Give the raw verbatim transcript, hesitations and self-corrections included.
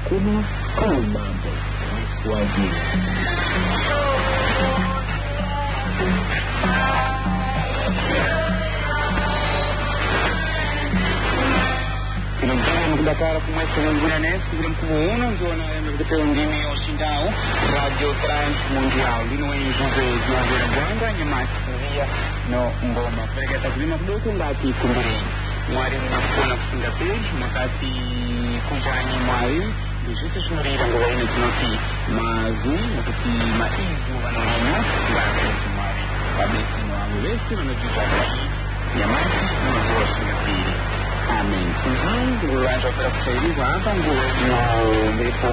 kumi au mambo Swahili. Kinamtana mkudakara kumwese mwinguna nesi kule mkubwa uno nzona mkuteo ndimi oshindao Radio Trans Mundial lino wenye juze juangira mwanga nyamati kuria no ngoma perega takulima kudoku ngati kumbiri mwari mnakukona kusinga page makati kujanyi mwari Dujite shumurira ngo waine kinoti mazui makati maizu wanohino ngati mwari wabesi mwangu lesi wanojuza rais nyamati mwazuwa shingapiri Amen. Uhum, o anjo para sair lá, vamos no